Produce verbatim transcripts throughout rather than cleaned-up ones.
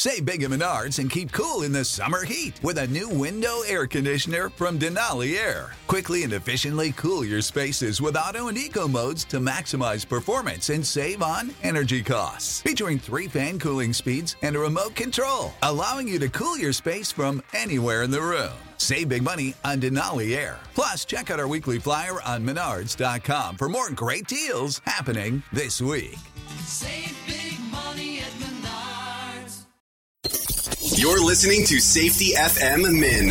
Save big at Menards and keep cool in the summer heat with a new window air conditioner from Denali Air. Quickly and efficiently cool your spaces with auto and eco modes to maximize performance and save on energy costs. Featuring three fan cooling speeds and a remote control, allowing you to cool your space from anywhere in the room. Save big money on Denali Air. Plus, check out our weekly flyer on menards dot com for more great deals happening this week. Save big money at Menards. You're listening to Safety F M Min.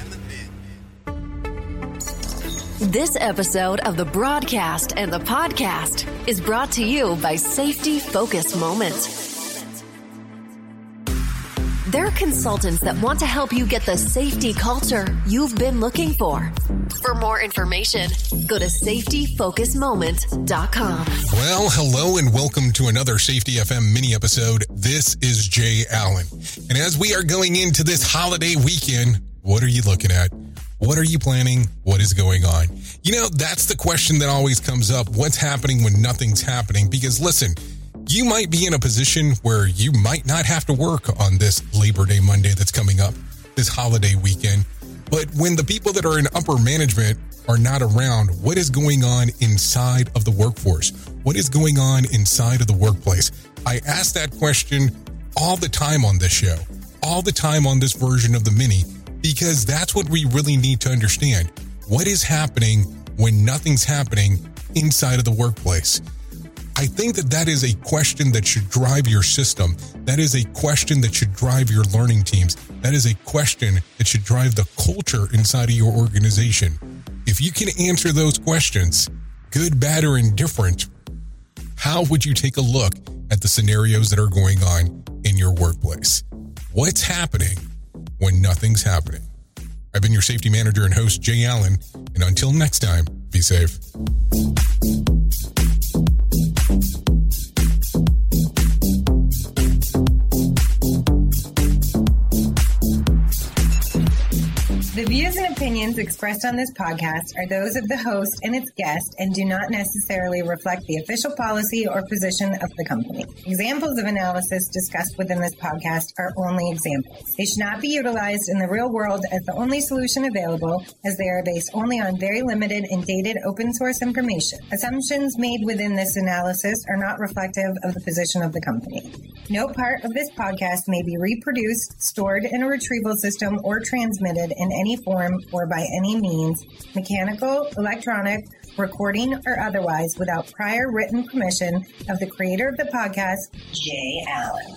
This episode of the broadcast and the podcast is brought to you by Safety Focus Moments. They're consultants that want to help you get the safety culture you've been looking for. For more information, go to safety focus moment dot com. Well, hello and welcome to another Safety F M mini episode. This is Jay Allen. And as we are going into this holiday weekend, what are you looking at? What are you planning? What is going on? You know, that's the question that always comes up. What's happening when nothing's happening? Because listen, you might be in a position where you might not have to work on this Labor Day Monday that's coming up, this holiday weekend. But when the people that are in upper management are not around, what is going on inside of the workforce? What is going on inside of the workplace? I ask that question all the time on this show, all the time on this version of the mini, because that's what we really need to understand. What is happening when nothing's happening inside of the workplace? I think that that is a question that should drive your system. That is a question that should drive your learning teams. That is a question that should drive the culture inside of your organization. If you can answer those questions, good, bad, or indifferent, how would you take a look at the scenarios that are going on in your workplace? What's happening when nothing's happening? I've been your safety manager and host, Jay Allen, and until next time, be safe. The views and opinions expressed on this podcast are those of the host and its guest and do not necessarily reflect the official policy or position of the company. Examples of analysis discussed within this podcast are only examples. They should not be utilized in the real world as the only solution available, as they are based only on very limited and dated open source information. Assumptions made within this analysis are not reflective of the position of the company. No part of this podcast may be reproduced, stored in a retrieval system, or transmitted in any form or by any means, mechanical, electronic, recording, or otherwise, without prior written permission of the creator of the podcast, Jay Allen.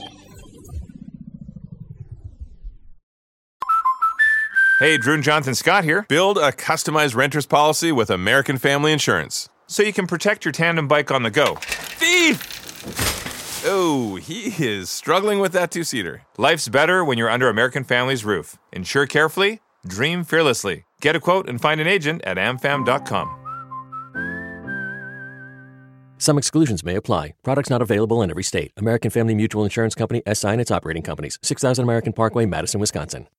Hey, Drew and Jonathan Scott here. Build a customized renter's policy with American Family Insurance so you can protect your tandem bike on the go. Thief! Oh, he is struggling with that two-seater. Life's better when you're under American Family's roof. Insure carefully, dream fearlessly. Get a quote and find an agent at am fam dot com. Some exclusions may apply. Products not available in every state. American Family Mutual Insurance Company, S I and its operating companies. six thousand American Parkway, Madison, Wisconsin.